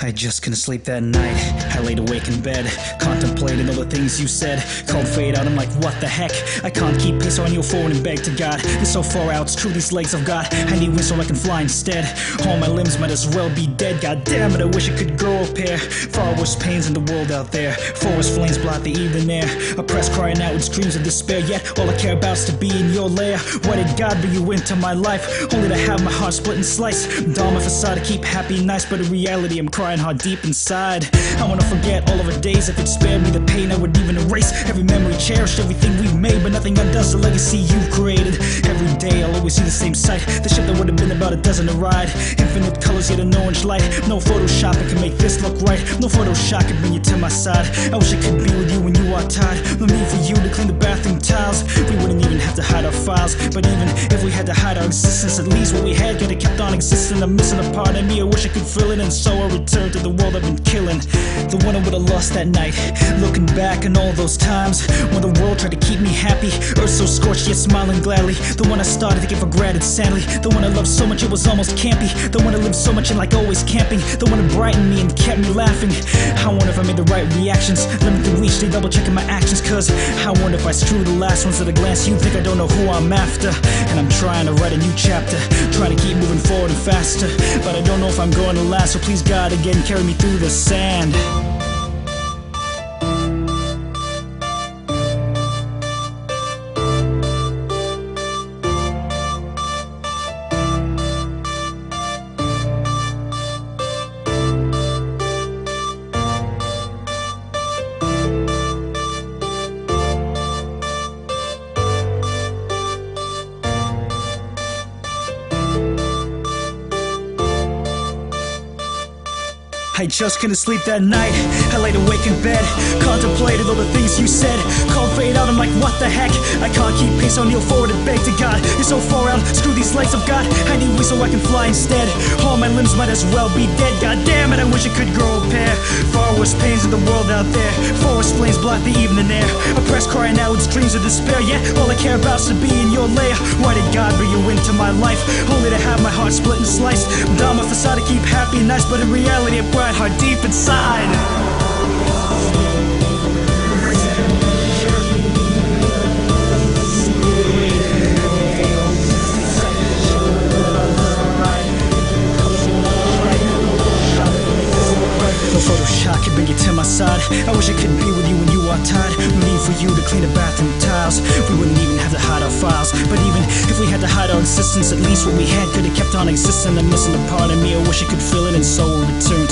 I just couldn't sleep that night. I laid awake in bed, contemplating all the things you said. Called fate out, I'm like, what the heck? I can't keep pace on your phone and beg to God. You're so far out, it's true these legs I've got. I need wings so I can fly instead. All my limbs might as well be dead. God damn it, I wish I could grow a pair. Far worse pains in the world out there. Forest flames blot the evening air. Oppressed, crying out with screams of despair. Yet all I care about is to be in your lair. Why did God bring you into my life? Only to have my heart split and sliced. Down my facade to keep happy and nice, but in reality I'm crying hard deep inside. I wanna forget all of our days. If it spared me the pain, I would even erase every memory, cherish everything we've made, but nothing undoes the legacy you've created. Every day I'll always see the same sight. The ship that would have been about a dozen to ride. Infinite colors, yet an orange light. No Photoshop can make this look right. No Photoshop can bring you to my side. I wish I could be with you when you are tired. No need for you to clean the bathroom tiles. We wouldn't even have to hide our files. But even if we had to hide our existence, at least what we had could have kept on existing. I'm missing a part of me, I wish I could feel it. And so I return to the world I've been killing. The one I would have lost that night. Looking back on all those times when the world tried to keep me happy. Earth so scorched yet smiling gladly. The one I started taking for granted sadly. The one I loved so much it was almost campy. The one I lived so much in like always camping. The one that brightened me and kept me laughing. I wonder if I made the right reactions. Limit the reach, they double checking my actions. Cause I wonder if I screw the last ones at a glance. You think I don't know who I'm after. And I'm trying to write a new chapter. Trying to keep moving forward and faster. But I don't know if I'm going to last. So please God again carry me through the sand. I just couldn't sleep that night. I laid awake in bed, contemplated all the things you said. Called fade out, I'm like, what the heck? I can't keep pace on your forward and beg to God. You're so far out, screw these legs I've got. I need wings so I can fly instead. All my limbs might as well be dead. God damn it, I wish I could grow a pair. Far worse pains in the world out there. Forest flames block the evening air. Oppressed, crying out with dreams of despair. Yet all I care about is to be in your lair. Why did God bring you into my life? Only to have my heart split and sliced. Down my facade to keep happy and nice, but in reality I'm bright heart deep inside. No Photoshop can bring you to my side. I wish I could be with you when you are tired. No need for you to clean the bathroom tiles. We wouldn't even have to hide our files. But even if we had to hide our existence, at least what we had could have kept on existing. I'm missing a part of me, I wish I could feel it, and so I'll return